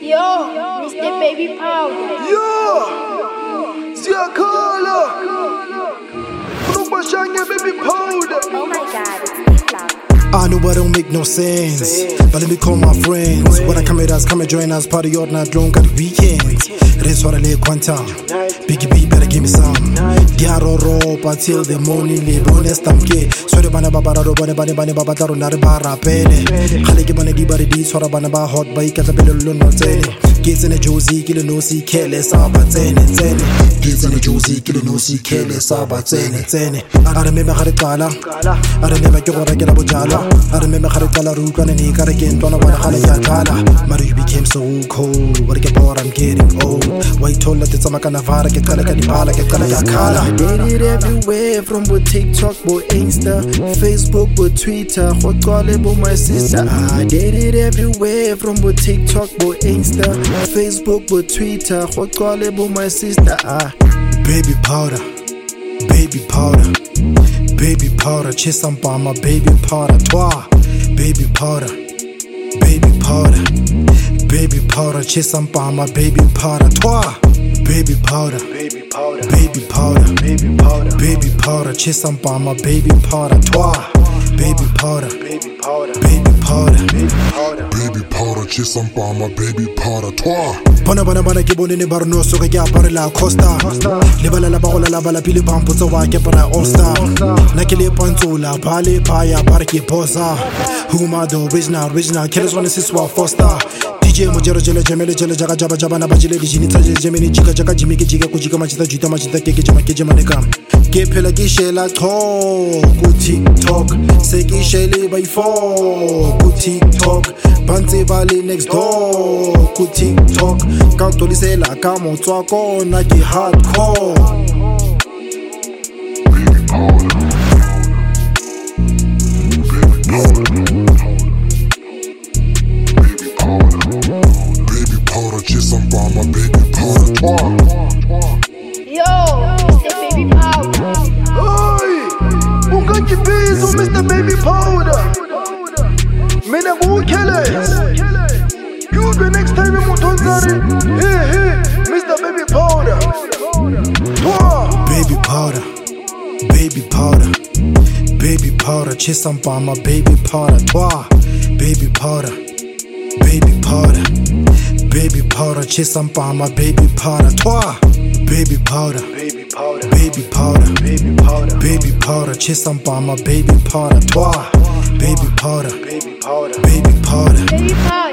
Yo, Mr. Baby Powder. Yo, Ziyakhala. Unubashanya Baby Powder. Oh my God, it's loud. I know I don't make no sense, but let me call my friends. When I come with us, come and join us. Party all night long at the weekend. Race for the lake quantum. Biggie B, better give me some. Diaro ropa till the morning. Le bonus tamke. So the bana babaro bane baba taro nare bara pele. Khale ke bane di bari di sora bana ba hot ba ikata bele luno tsene. Kids in a Josie, kill no see careless about tsene. Kids in a Josie, kill no see careless about tsene. I remember how to kala. I remember ke gore ke la bojala. I remember how to kala rukana ni kare ke ntwana bana khala ya kala. Mara you became so cold. What get bored, I'm getting old. Why told that it's a makana vara ke kala ka di bala ke kala ya kala. I did it everywhere from both TikTok, both Insta, Facebook, both Twitter. What call it, my sister. I did it everywhere from both TikTok, both Insta, Facebook, both Twitter. What call it, my sister. Baby powder, baby powder, baby powder. Chisamba my baby powder, twa. Baby powder, baby powder, baby powder. Chisamba my baby powder, twa. Baby powder, baby powder, baby powder, baby powder, baby powder. Chisamba my baby powder, twa. Baby powder, baby powder, baby powder, baby powder, baby powder. Chisamba my baby powder, twa. Bana ke bone ne barno so ke apare la Costa. Le bala la bagola la bala pile pampo tso wa ke para All Star. Na ke le pantsola bale paya bar ke posa. Who ma the original killers wanna see swa Foster. DJ mojero jele jaga jaba na bajile di jini tsaje jemeni jaga jimi ke jiga ku jiga machita juta ke jama ne kam. Ke phela ke shela tho ku TikTok. Se ke shele by 4 ku TikTok. Bantse ba le next door ku TikTok. Ka tolisela ka motswa kona ke hardcore. Chisamba my baby powder, twa. Yo, Mr. Baby Powder. Hey, ungangibiza Mr. Baby Powder. Mina ngu-careless. You the next time Mutonzari. Hey, Mr. Baby Powder. Twa. Baby powder, baby powder, baby powder. Chisamba my baby powder, twa. Baby powder, baby powder, baby powder. Chisamba my baby powder, twa. Baby powder, baby powder, baby powder, baby powder, baby powder. Chisamba my baby powder, twa. Baby powder, baby powder, baby powder. Baby Powder.